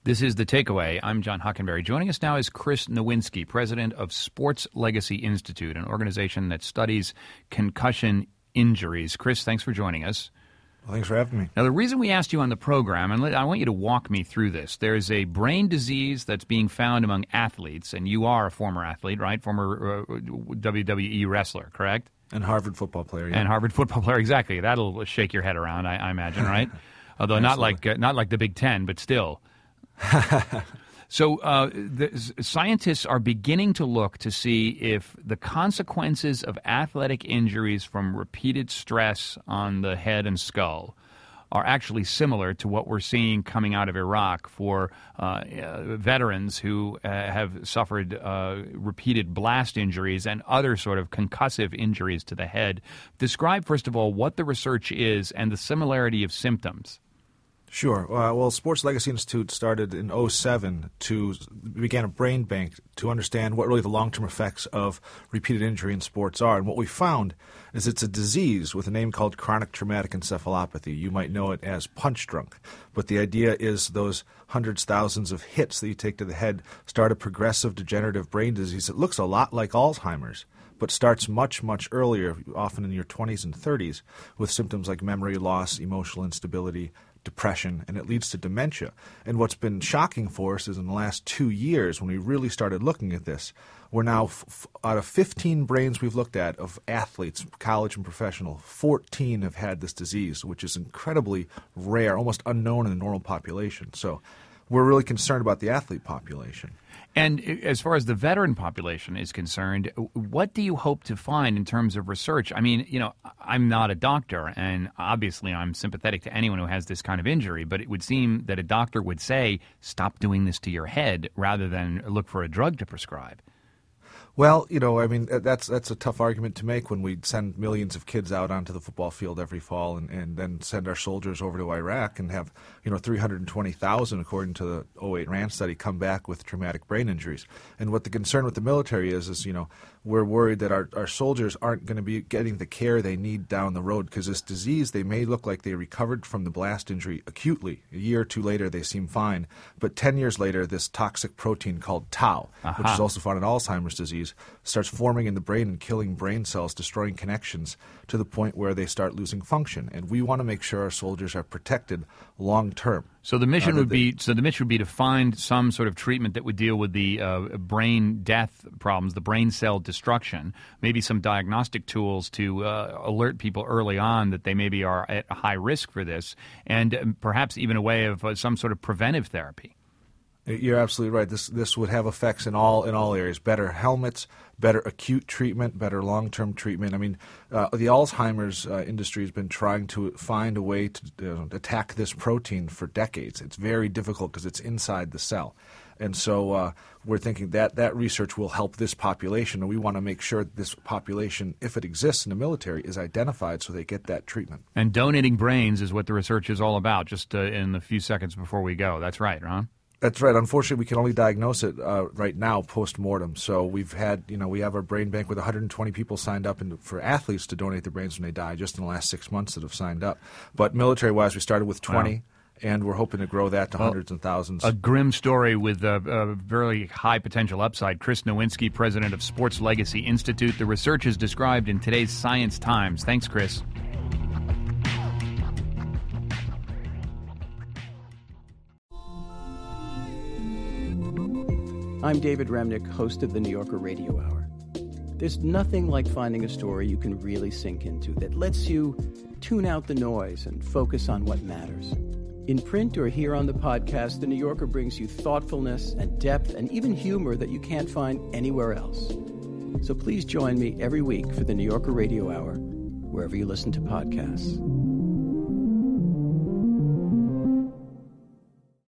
This is The Takeaway. I'm John Hockenberry. Joining us now is Chris Nowinski, president of Sports Legacy Institute, an organization that studies concussion injuries. Chris, thanks for joining us. Well, thanks for having me. Now, the reason we asked you on the program, and I want you to walk me through this, there's a brain disease that's being found among athletes, and you are a former athlete, right? Former WWE wrestler, correct? And Harvard football player, yeah. And Harvard football player, exactly. That'll shake your head around, I imagine, right? Although not like the Big Ten, but still. So the scientists are beginning to look to see if the consequences of athletic injuries from repeated stress on the head and skull are actually similar to what we're seeing coming out of Iraq for veterans who have suffered repeated blast injuries and other sort of concussive injuries to the head. Describe, first of all, what the research is and the similarity of symptoms. Sure. Well, Sports Legacy Institute started in 2007 began a brain bank to understand what really the long-term effects of repeated injury in sports are. And what we found is it's a disease with a name called chronic traumatic encephalopathy. You might know it as punch drunk. But the idea is those hundreds, thousands of hits that you take to the head start a progressive degenerative brain disease that looks a lot like Alzheimer's, but starts much, much earlier, often in your 20s and 30s, with symptoms like memory loss, emotional instability, depression, and it leads to dementia. And what's been shocking for us is in the last 2 years, when we really started looking at this, we're now, out of 15 brains we've looked at of athletes, college and professional, 14 have had this disease, which is incredibly rare, almost unknown in the normal population. So we're really concerned about the athlete population. And as far as the veteran population is concerned, what do you hope to find in terms of research? I mean, you know, I'm not a doctor, and obviously I'm sympathetic to anyone who has this kind of injury, but it would seem that a doctor would say, stop doing this to your head rather than look for a drug to prescribe. Well, you know, I mean, that's a tough argument to make when we send millions of kids out onto the football field every fall and then send our soldiers over to Iraq and have, 320,000, according to the 2008 RAND study, come back with traumatic brain injuries. And what the concern with the military is we're worried that our soldiers aren't going to be getting the care they need down the road because this disease, they may look like they recovered from the blast injury acutely. A year or two later, they seem fine. But 10 years later, this toxic protein called tau, which is also found in Alzheimer's disease, starts forming in the brain and killing brain cells, destroying connections to the point where they start losing function. And we want to make sure our soldiers are protected long term. So the mission would be to find some sort of treatment that would deal with the brain death problems, the brain cell destruction, maybe some diagnostic tools to alert people early on that they maybe are at a high risk for this, and perhaps even a way of some sort of preventive therapy. You're absolutely right. This would have effects in all areas. Better helmets, better acute treatment, better long-term treatment. I mean, the Alzheimer's industry has been trying to find a way to attack this protein for decades. It's very difficult because it's inside the cell. And so we're thinking that research will help this population, and we want to make sure that this population, if it exists in the military, is identified so they get that treatment. And donating brains is what the research is all about, just in the few seconds before we go. That's right, Ron? That's right. Unfortunately, we can only diagnose it right now post-mortem. So we've had, we have our brain bank with 120 people signed up for athletes to donate their brains when they die just in the last 6 months that have signed up. But military-wise, we started with 20. Wow. And we're hoping to grow that to hundreds and thousands. A grim story with a very high potential upside. Chris Nowinski, president of Sports Legacy Institute. The research is described in today's Science Times. Thanks, Chris. I'm David Remnick, host of the New Yorker Radio Hour. There's nothing like finding a story you can really sink into that lets you tune out the noise and focus on what matters. In print or here on the podcast, The New Yorker brings you thoughtfulness and depth and even humor that you can't find anywhere else. So please join me every week for The New Yorker Radio Hour, wherever you listen to podcasts.